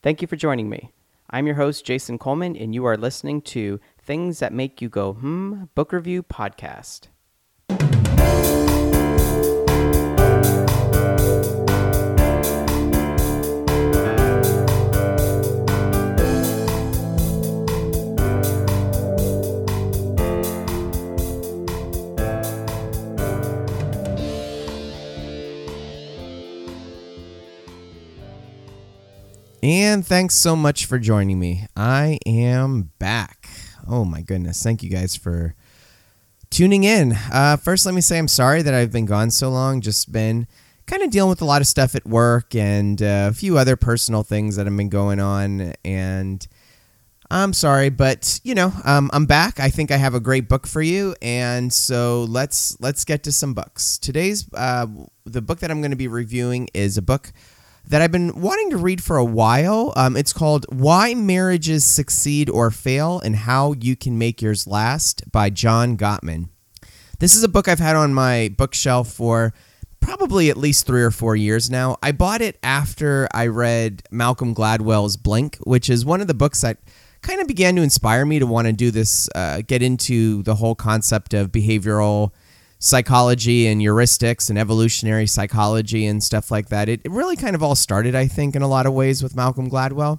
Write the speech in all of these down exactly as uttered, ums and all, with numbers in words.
Thank you for joining me. I'm your host, Jason Coleman, and you are listening to Things That Make You Go Hmm Book Review Podcast. And thanks so much for joining me. I am back. Oh my goodness. Thank you guys for tuning in. Uh, first, let me say I'm sorry that I've been gone so long. Just been kind of dealing with a lot of stuff at work and uh, a few other personal things that have been going on. And I'm sorry, but you know, um, I'm back. I think I have a great book for you. And so let's let's get to some books. Today's uh, the book that I'm going to be reviewing is a book that I've been wanting to read for a while. Um, it's called Why Marriages Succeed or Fail and How You Can Make Yours Last by John Gottman. This is a book I've had on my bookshelf for probably at least three or four years now. I bought it after I read Malcolm Gladwell's Blink, which is one of the books that kind of began to inspire me to want to do this, uh, get into the whole concept of behavioral psychology and heuristics and evolutionary psychology and stuff like that. It, it really kind of all started, I think, in a lot of ways with Malcolm Gladwell.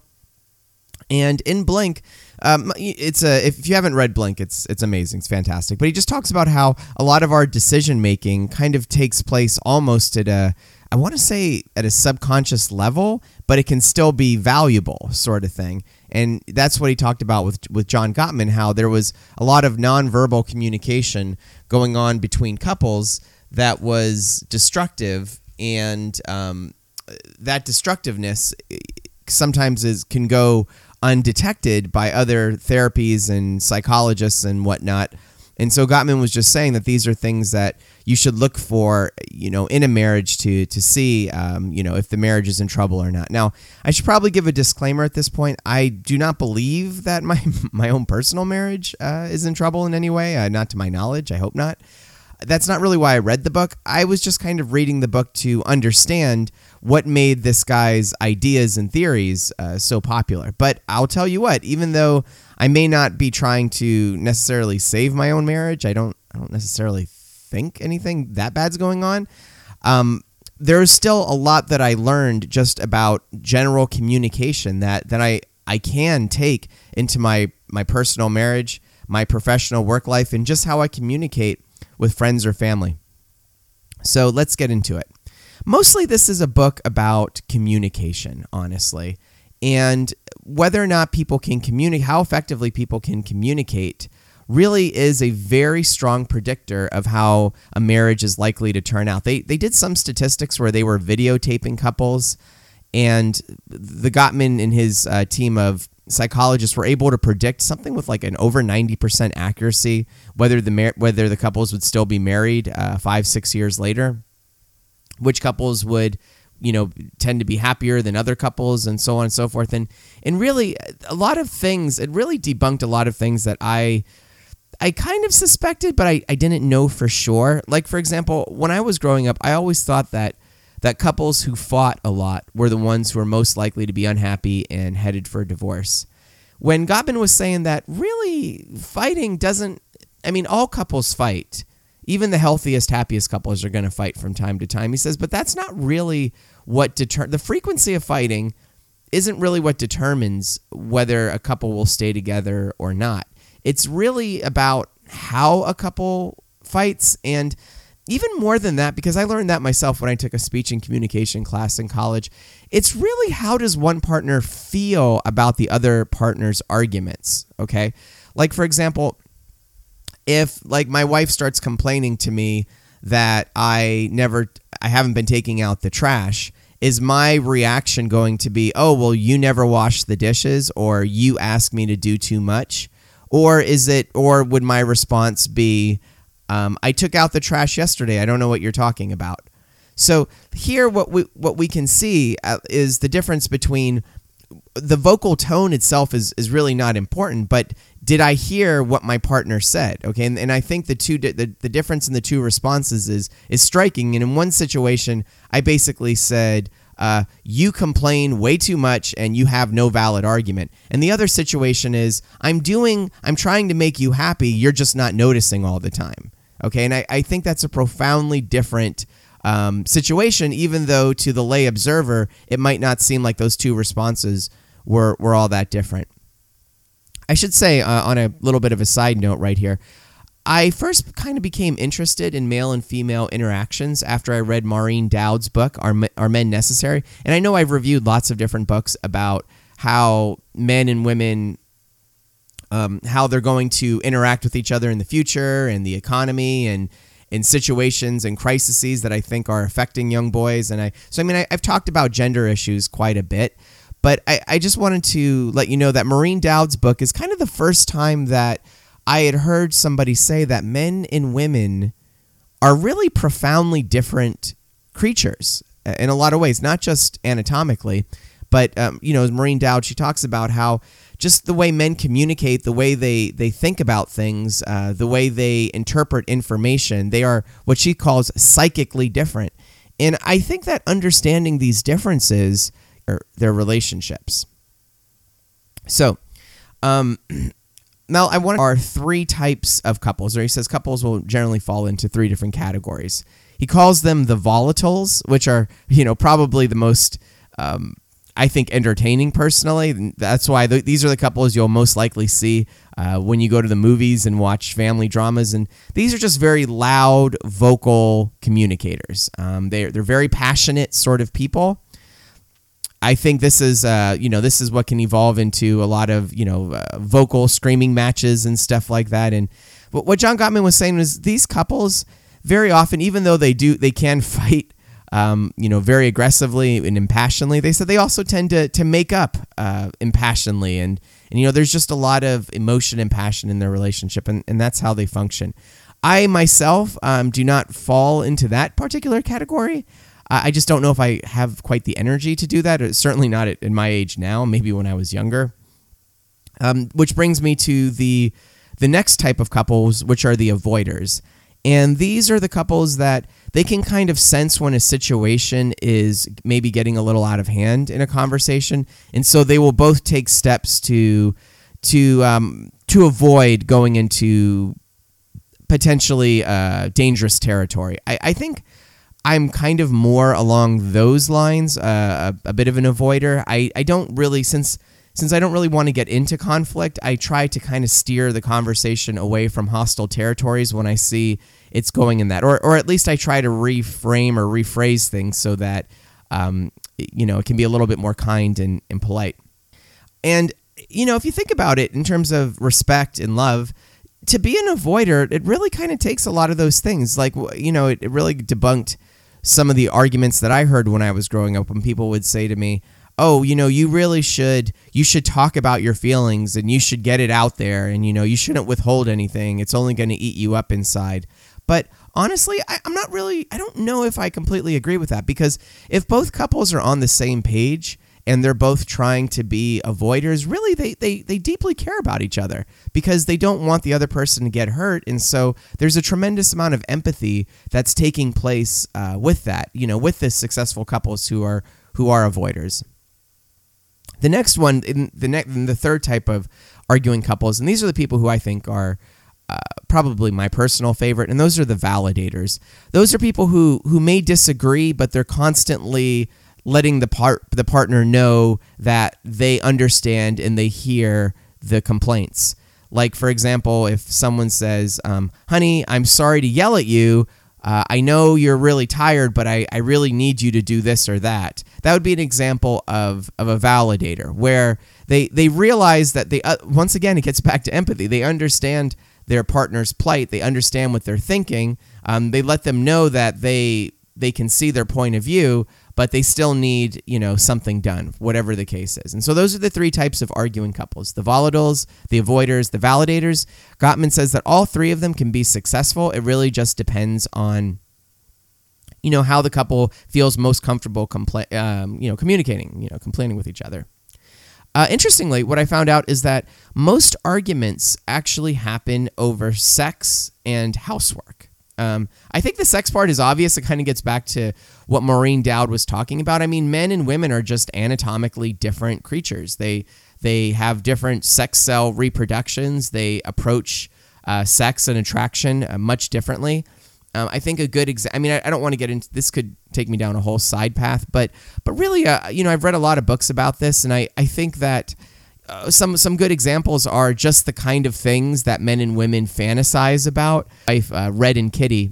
And in Blink, um, it's a if you haven't read Blink, it's it's amazing, it's fantastic. But he just talks about how a lot of our decision making kind of takes place almost at a, I want to say at a subconscious level, but it can still be valuable, sort of thing. And that's what he talked about with with John Gottman, how there was a lot of nonverbal communication going on between couples that was destructive, and um, that destructiveness sometimes is can go undetected by other therapies and psychologists and whatnot. And so Gottman was just saying that these are things that you should look for, you know, in a marriage to to see, um, you know, if the marriage is in trouble or not. Now, I should probably give a disclaimer at this point. I do not believe that my my own personal marriage uh, is in trouble in any way, uh, not to my knowledge. I hope not. That's not really why I read the book. I was just kind of reading the book to understand what made this guy's ideas and theories uh, so popular. But I'll tell you what, even though I may not be trying to necessarily save my own marriage, I don't I don't necessarily think anything that bad's going on. Um, there's still a lot that I learned just about general communication that, that I, I can take into my, my personal marriage, my professional work life, and just how I communicate with friends or family. So let's get into it. Mostly this is a book about communication, honestly, and whether or not people can communicate, how effectively people can communicate really is a very strong predictor of how a marriage is likely to turn out. They they did some statistics where they were videotaping couples, and the Gottman and his uh, team of psychologists were able to predict something with like an over ninety percent accuracy whether the mar- whether the couples would still be married uh, five, six years later, which couples would, you know, tend to be happier than other couples, and so on and so forth. And and really, a lot of things, it really debunked a lot of things that I I kind of suspected, but I, I didn't know for sure. Like, for example, when I was growing up, I always thought that that couples who fought a lot were the ones who were most likely to be unhappy and headed for a divorce. When Gottman was saying that really fighting doesn't, I mean, all couples fight. Even the healthiest, happiest couples are going to fight from time to time. He says, but that's not really what deter the frequency of fighting isn't really what determines whether a couple will stay together or not. It's really about how a couple fights, and even more than that, because I learned that myself when I took a speech and communication class in college, it's really how does one partner feel about the other partner's arguments, okay? Like, for example, if like my wife starts complaining to me that I never, I haven't been taking out the trash, is my reaction going to be, oh, well, you never wash the dishes, or you ask me to do too much? Or is it, or would my response be, um, I took out the trash yesterday, I don't know what you're talking about? So here what we what we can see uh, is the difference between the vocal tone itself is is really not important, but did I hear what my partner said? Okay, and, and I think the two the, the difference in the two responses is is striking. And in one situation, I basically said, uh, you complain way too much and you have no valid argument. And the other situation is I'm doing, I'm trying to make you happy. You're just not noticing all the time. Okay. And I, I think that's a profoundly different um, situation, even though to the lay observer, it might not seem like those two responses were, were all that different. I should say uh, on a little bit of a side note right here, I first kind of became interested in male and female interactions after I read Maureen Dowd's book, Are, Are Men Necessary? And I know I've reviewed lots of different books about how men and women, um, how they're going to interact with each other in the future and the economy and in situations and crises that I think are affecting young boys. And I, so, I mean, I, I've talked about gender issues quite a bit, but I, I just wanted to let you know that Maureen Dowd's book is kind of the first time that I had heard somebody say that men and women are really profoundly different creatures in a lot of ways, not just anatomically, but, um, you know, as Maureen Dowd, she talks about how just the way men communicate, the way they, they think about things, uh, the way they interpret information, they are what she calls psychically different. And I think that understanding these differences are their relationships. So, um... Now, I want are three types of couples, or he says couples will generally fall into three different categories. He calls them the volatiles, which are, you know, probably the most, um, I think, entertaining personally. That's why th- these are the couples you'll most likely see uh, when you go to the movies and watch family dramas. And these are just very loud, vocal communicators. Um, they're, they're very passionate sort of people. I think this is, uh, you know, this is what can evolve into a lot of, you know, uh, vocal screaming matches and stuff like that. And what John Gottman was saying was these couples very often, even though they do, they can fight, um, you know, very aggressively and impassionately, they said they also tend to to make up uh, impassionately. And, and, you know, there's just a lot of emotion and passion in their relationship, and, and that's how they function. I myself um, do not fall into that particular category. I just don't know if I have quite the energy to do that. It's certainly not at my age now, maybe when I was younger. Um, which brings me to the the next type of couples, which are the avoiders. And these are the couples that they can kind of sense when a situation is maybe getting a little out of hand in a conversation. And so they will both take steps to to um, to avoid going into potentially uh, dangerous territory. I, I think I'm kind of more along those lines, uh, a, a bit of an avoider. I, I don't really, since since I don't really want to get into conflict, I try to kind of steer the conversation away from hostile territories when I see it's going in that. Or or at least I try to reframe or rephrase things so that, um, you know, it can be a little bit more kind and, and polite. And, you know, if you think about it in terms of respect and love, to be an avoider, it really kind of takes a lot of those things. Like, you know, it, it really debunked some of the arguments that I heard when I was growing up, when people would say to me, oh, you know, you really should, you should talk about your feelings and you should get it out there, and, you know, you shouldn't withhold anything. It's only going to eat you up inside. But honestly, I, I'm not really, I don't know if I completely agree with that, because if both couples are on the same page and they're both trying to be avoiders, really they, they, they deeply care about each other because they don't want the other person to get hurt. And so there's a tremendous amount of empathy that's taking place uh, with that, you know, with the successful couples who are who are avoiders. The next one, in the next, in the third type of arguing couples, and these are the people who I think are uh, probably my personal favorite, and those are the validators. Those are people who who may disagree, but they're constantly letting the part the partner know that they understand and they hear the complaints. Like, for example, if someone says, um, honey, I'm sorry to yell at you. Uh, I know you're really tired, but I, I really need you to do this or that. That would be an example of, of a validator, where they, they realize that they, uh, once again, it gets back to empathy. They understand their partner's plight. They understand what they're thinking. Um, they let them know that they they can see their point of view, but they still need, you know, something done, whatever the case is. And so those are the three types of arguing couples: the volatiles, the avoiders, the validators. Gottman says that all three of them can be successful. It really just depends on, you know, how the couple feels most comfortable, compla- um, you know, communicating, you know, complaining with each other. Uh, interestingly, what I found out is that most arguments actually happen over sex and housework. Um, I think the sex part is obvious. It kind of gets back to what Maureen Dowd was talking about. I mean, men and women are just anatomically different creatures. They they have different sex cell reproductions. They approach uh, sex and attraction uh, much differently. Um, I think a good example, I mean, I, I don't want to get into, this could take me down a whole side path, but but really, uh, you know, I've read a lot of books about this, and I, I think that uh, some some good examples are just the kind of things that men and women fantasize about. I've, uh, Red and Kitty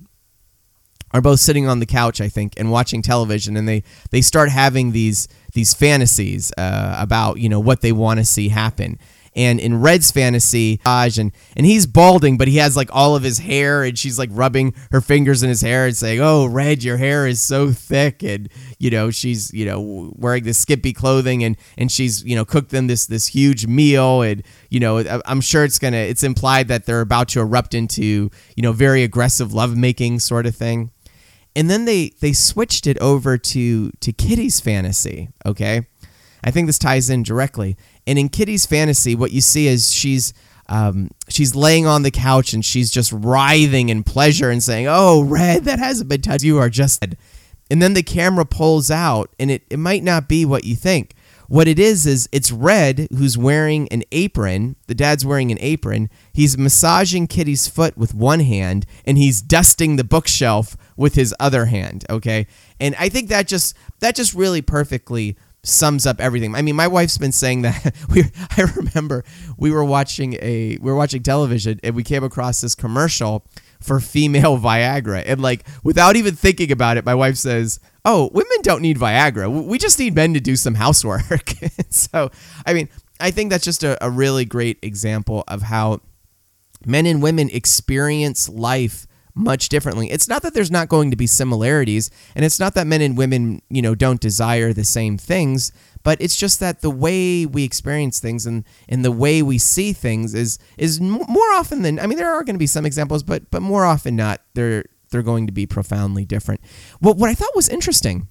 are both sitting on the couch, I think, and watching television, and they, they start having these these fantasies uh, about, you know, what they want to see happen. And in Red's fantasy, and and he's balding, but he has like all of his hair, and she's like rubbing her fingers in his hair and saying, "Oh, Red, your hair is so thick." And you know, she's you know wearing this skimpy clothing, and and she's you know cooked them this this huge meal, and you know I'm sure it's gonna it's implied that they're about to erupt into you know very aggressive lovemaking sort of thing. And then they they switched it over to to Kitty's fantasy. Okay, I think this ties in directly. And in Kitty's fantasy, what you see is she's um, she's laying on the couch and she's just writhing in pleasure and saying, "Oh, Red, that hasn't been touched. You are just..." And then the camera pulls out, and it, it might not be what you think. What it is is it's Red who's wearing an apron. The dad's wearing an apron. He's massaging Kitty's foot with one hand, and he's dusting the bookshelf with his other hand. Okay, and I think that just that just really perfectly sums up everything. I mean, my wife's been saying that. We, I remember we were watching a we were watching television, and we came across this commercial for female Viagra, and like without even thinking about it, my wife says, "Oh, women don't need Viagra. We just need men to do some housework." So, I mean, I think that's just a, a really great example of how men and women experience life much differently. It's not that there's not going to be similarities, and it's not that men and women, you know, don't desire the same things, but it's just that the way we experience things and, and the way we see things is is more often than, I mean, there are going to be some examples, but but more often not, they're they're going to be profoundly different. Well, what I thought was interesting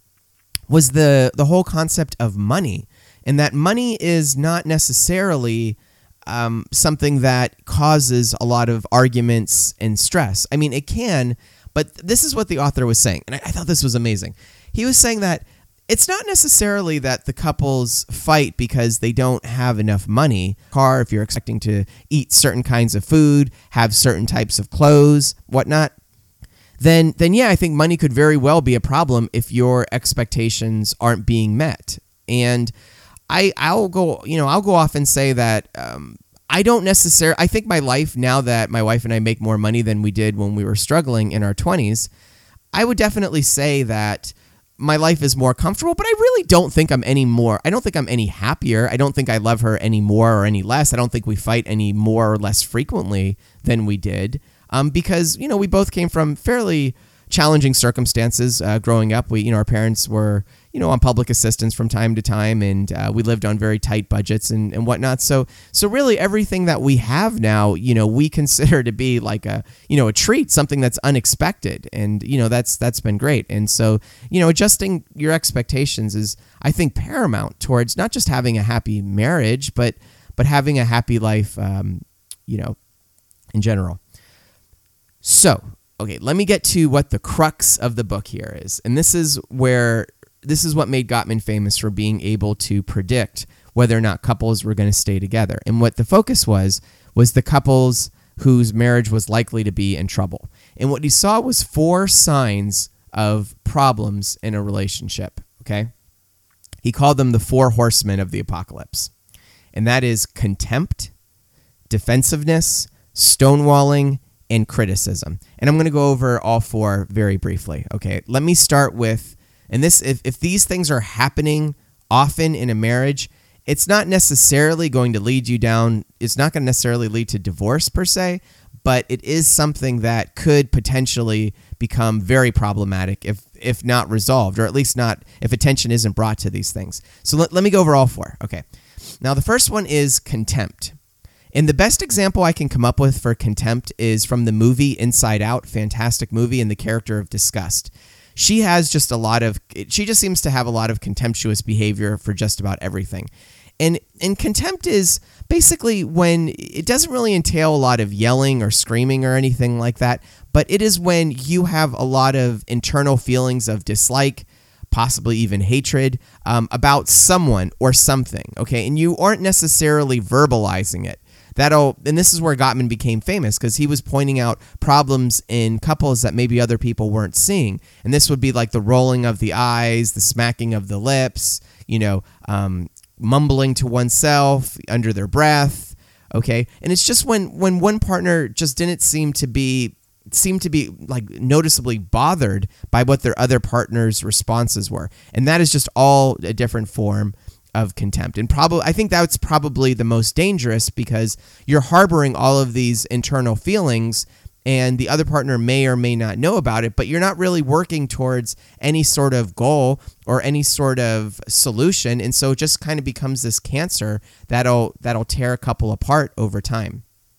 was the the whole concept of money, and that money is not necessarily Um, something that causes a lot of arguments and stress. I mean, it can, but this is what the author was saying, and I, I thought this was amazing. He was saying that it's not necessarily that the couples fight because they don't have enough money. Car, if you're expecting to eat certain kinds of food, have certain types of clothes, whatnot, then then yeah, I think money could very well be a problem if your expectations aren't being met. And I, I'll go, you know, I'll go off and say that um, I don't necessarily, I think my life now that my wife and I make more money than we did when we were struggling in our twenties, I would definitely say that my life is more comfortable, but I really don't think I'm any more, I don't think I'm any happier. I don't think I love her any more or any less. I don't think we fight any more or less frequently than we did um, because, you know, we both came from fairly challenging circumstances uh, growing up. We, you know, our parents were, you know, on public assistance from time to time, and uh, we lived on very tight budgets and, and whatnot. So, so really everything that we have now, you know, we consider to be like a, you know, a treat, something that's unexpected. And, you know, that's, that's been great. And so, you know, adjusting your expectations is, I think, paramount towards not just having a happy marriage, but, but having a happy life, um, you know, in general. So, okay, let me get to what the crux of the book here is. And this is where, this is what made Gottman famous for being able to predict whether or not couples were going to stay together. And what the focus was, was the couples whose marriage was likely to be in trouble. And what he saw was four signs of problems in a relationship, okay? He called them the four horsemen of the apocalypse. And that is contempt, defensiveness, stonewalling, and criticism. And I'm going to go over all four very briefly. Okay, let me start with, and this, if, if these things are happening often in a marriage, it's not necessarily going to lead you down, it's not going to necessarily lead to divorce per se, but it is something that could potentially become very problematic if if not resolved, or at least not if attention isn't brought to these things. So let, let me go over all four. Okay, now the first one is contempt. And the best example I can come up with for contempt is from the movie Inside Out, fantastic movie, and the character of disgust. She has just a lot of, she just seems to have a lot of contemptuous behavior for just about everything. And and contempt is basically when it doesn't really entail a lot of yelling or screaming or anything like that, but it is when you have a lot of internal feelings of dislike, possibly even hatred, um, about someone or something, okay? And you aren't necessarily verbalizing it. That'll, and this is where Gottman became famous, because he was pointing out problems in couples that maybe other people weren't seeing. And this would be like the rolling of the eyes, the smacking of the lips, you know, um, mumbling to oneself under their breath, okay? And it's just when, when one partner just didn't seem to be seem to be like noticeably bothered by what their other partner's responses were. And that is just all a different form of contempt. And probably, I think that's probably the most dangerous, because you're harboring all of these internal feelings and the other partner may or may not know about it, but you're not really working towards any sort of goal or any sort of solution. And so it just kind of becomes this cancer that'll, that'll tear a couple apart over time.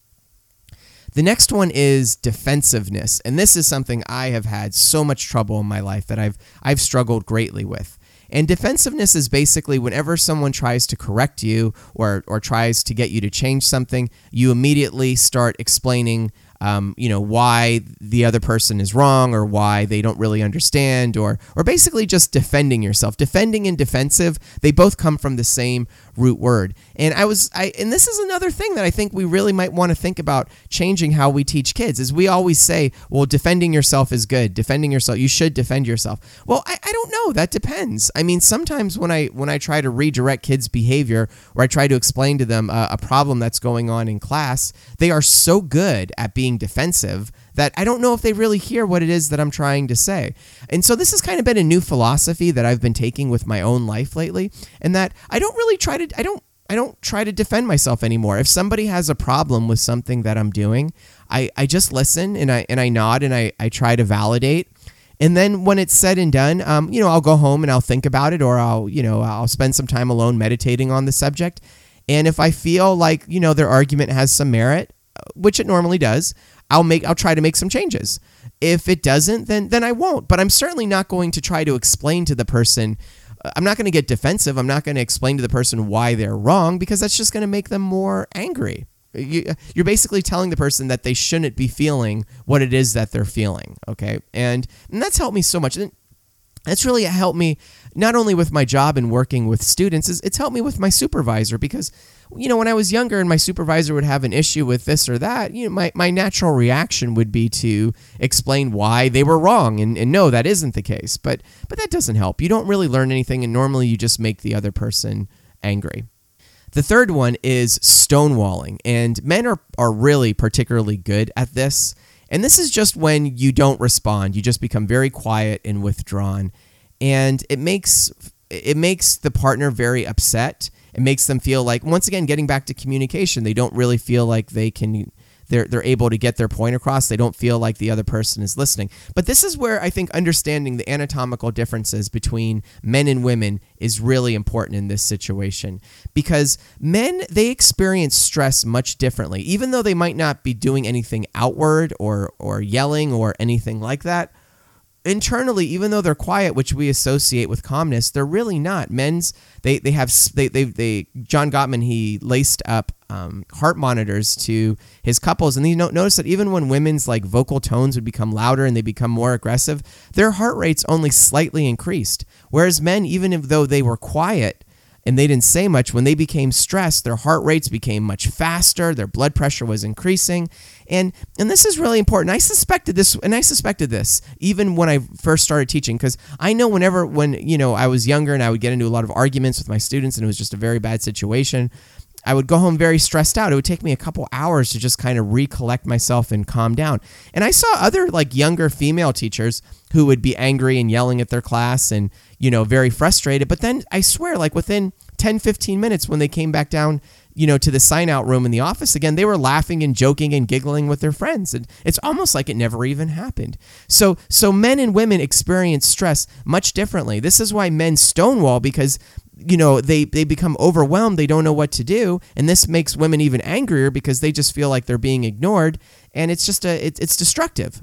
The next one is defensiveness. And this is something I have had so much trouble in my life that I've, I've struggled greatly with. And defensiveness is basically whenever someone tries to correct you or or tries to get you to change something, you immediately start explaining um, you know, why the other person is wrong or why they don't really understand, or or basically just defending yourself. Defending and defensive, they both come from the same root word. And I was I and this is another thing that I think we really might want to think about changing how we teach kids. Is we always say, well, defending yourself is good. Defending yourself, you should defend yourself. Well, I, I don't know. That depends. I mean, sometimes when I when I try to redirect kids' behavior, or I try to explain to them a, a problem that's going on in class, they are so good at being defensive that I don't know if they really hear what it is that I'm trying to say. And so this has kind of been a new philosophy that I've been taking with my own life lately, and that I don't really try to I don't I don't try to defend myself anymore. If somebody has a problem with something that I'm doing, I, I just listen and I and I nod and I, I try to validate. And then when it's said and done, um, you know, I'll go home and I'll think about it, or I'll, you know, I'll spend some time alone meditating on the subject. And if I feel like, you know, their argument has some merit, which it normally does, I'll make I'll try to make some changes. If it doesn't, then then I won't. But I'm certainly not going to try to explain to the person. I'm not going to get defensive. I'm not going to explain to the person why they're wrong, because that's just going to make them more angry. You, you're basically telling the person that they shouldn't be feeling what it is that they're feeling, okay? And, and that's helped me so much. And that's really helped me not only with my job and working with students, it's helped me with my supervisor, because, you know, when I was younger and my supervisor would have an issue with this or that, you know, my, my natural reaction would be to explain why they were wrong. And, and no, that isn't the case. But but that doesn't help. You don't really learn anything, and normally you just make the other person angry. The third one is stonewalling. And men are, are really particularly good at this. And this is just when you don't respond. You just become very quiet and withdrawn. And it makes it makes the partner very upset. It makes them feel like, once again, getting back to communication, they don't really feel like they can, they're they're able to get their point across. They don't feel like the other person is listening. But this is where I think understanding the anatomical differences between men and women is really important in this situation, because men, they experience stress much differently. Even though they might not be doing anything outward or or yelling or anything like that, internally, even though they're quiet, which we associate with calmness, they're really not. Men's, they they have they they they John Gottman, he laced up um, heart monitors to his couples, and he noticed that even when women's like vocal tones would become louder and they become more aggressive, their heart rates only slightly increased. Whereas men, even if though they were quiet and they didn't say much, when they became stressed, their heart rates became much faster, their blood pressure was increasing. And and this is really important. I suspected this, and I suspected this even when I first started teaching, because I know whenever, when, you know, I was younger and I would get into a lot of arguments with my students and it was just a very bad situation, I would go home very stressed out. It would take me a couple hours to just kind of recollect myself and calm down. And I saw other like younger female teachers who would be angry and yelling at their class and, you know, very frustrated. But then I swear, like within ten, fifteen minutes, when they came back down, you know, to the sign out room in the office again, they were laughing and joking and giggling with their friends. And it's almost like it never even happened. So, so men and women experience stress much differently. This is why men stonewall, because, you know, they, they become overwhelmed. They don't know what to do. And this makes women even angrier because they just feel like they're being ignored. And it's just a, it, it's destructive.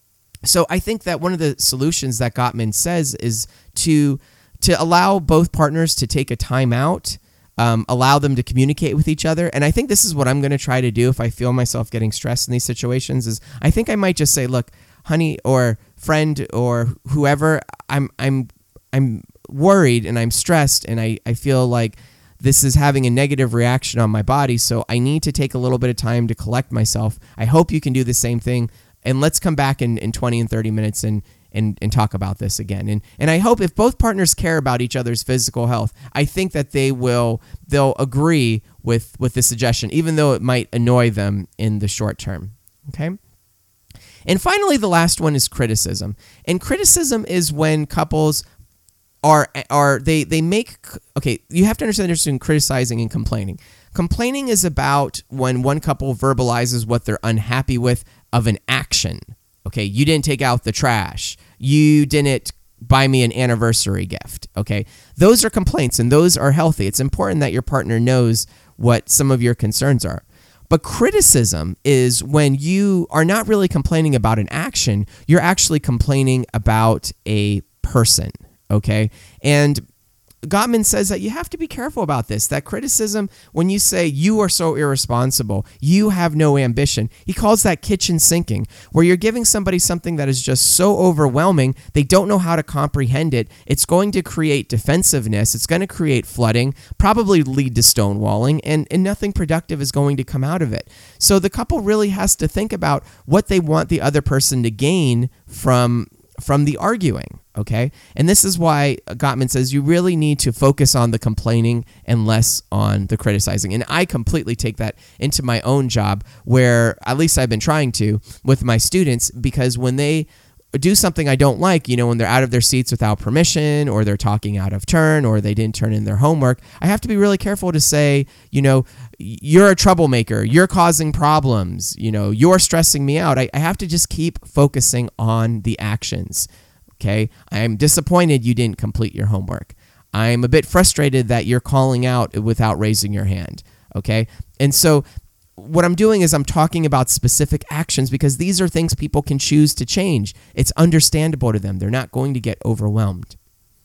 So I think that one of the solutions that Gottman says is to, to allow both partners to take a time out, um, allow them to communicate with each other. And I think this is what I'm going to try to do if I feel myself getting stressed in these situations is I think I might just say, look, honey or friend or whoever, I'm I'm I'm worried and I'm stressed and I, I feel like this is having a negative reaction on my body, so I need to take a little bit of time to collect myself. I hope you can do the same thing, and let's come back in, in twenty and thirty minutes and, and, and talk about this again. And and I hope if both partners care about each other's physical health, I think that they will they'll agree with, with the suggestion, even though it might annoy them in the short term. Okay? And finally, the last one is criticism. And criticism is when couples are are they they make okay, you have to understand the difference between criticizing and complaining. Complaining is about when one couple verbalizes what they're unhappy with of an action. Okay, you didn't take out the trash. You didn't buy me an anniversary gift. Okay, those are complaints and those are healthy. It's important that your partner knows what some of your concerns are. But criticism is when you are not really complaining about an action, you're actually complaining about a person. Okay. And Gottman says that you have to be careful about this, that criticism, when you say you are so irresponsible, you have no ambition, he calls that kitchen sinking, where you're giving somebody something that is just so overwhelming, they don't know how to comprehend it. It's going to create defensiveness. It's going to create flooding, probably lead to stonewalling, and, and nothing productive is going to come out of it. So the couple really has to think about what they want the other person to gain from from the arguing, okay? And this is why Gottman says you really need to focus on the complaining and less on the criticizing. And I completely take that into my own job, where at least I've been trying to with my students, because when they do something I don't like, you know, when they're out of their seats without permission, or they're talking out of turn, or they didn't turn in their homework, I have to be really careful to say, you know, you're a troublemaker, you're causing problems, you know, you're stressing me out. I, I have to just keep focusing on the actions, okay? I'm disappointed you didn't complete your homework. I'm a bit frustrated that you're calling out without raising your hand, okay? And so what I'm doing is I'm talking about specific actions, because these are things people can choose to change. It's understandable to them. They're not going to get overwhelmed.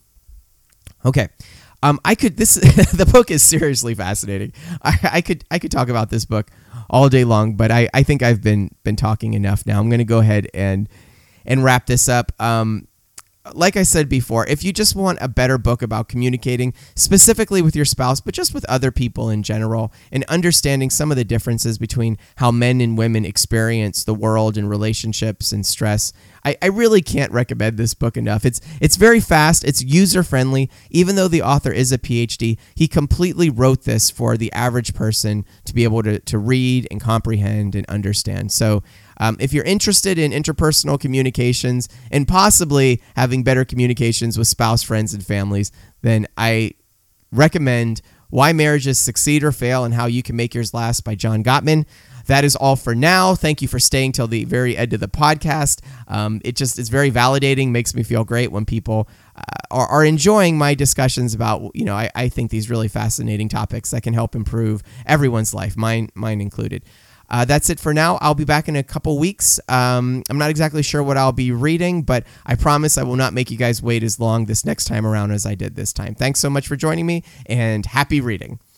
Okay. Um, I could, this, the book is seriously fascinating. I, I could, I could talk about this book all day long, but I, I think I've been, been talking enough now. I'm going to go ahead and, and wrap this up. Um, Like I said before, if you just want a better book about communicating, specifically with your spouse, but just with other people in general, and understanding some of the differences between how men and women experience the world and relationships and stress, I, I really can't recommend this book enough. It's it's very fast. It's user-friendly. Even though the author is a P H D, he completely wrote this for the average person to be able to, to read and comprehend and understand. So Um, if you're interested in interpersonal communications and possibly having better communications with spouse, friends, and families, then I recommend Why Marriages Succeed or Fail and How You Can Make Yours Last by John Gottman. That is all for now. Thank you for staying till the very end of the podcast. Um, it just it's very validating, makes me feel great when people uh, are, are enjoying my discussions about, you know, I, I think these really fascinating topics that can help improve everyone's life, mine mine included. Uh, that's it for now. I'll be back in a couple weeks. Um, I'm not exactly sure what I'll be reading, but I promise I will not make you guys wait as long this next time around as I did this time. Thanks so much for joining me, and happy reading.